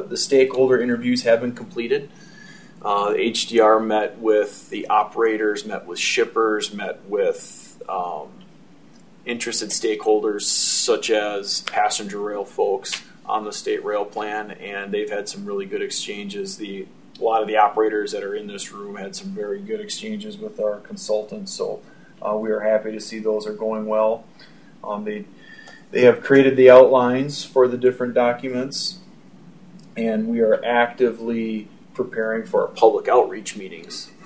the stakeholder interviews have been completed. HDR met with the operators, met with shippers, met with interested stakeholders such as passenger rail folks on the state rail plan, and they've had some really good exchanges. A lot of the operators that are in this room had some very good exchanges with our consultants, so we are happy to see those are going well. They have created the outlines for the different documents, and we are actively preparing for our public outreach meetings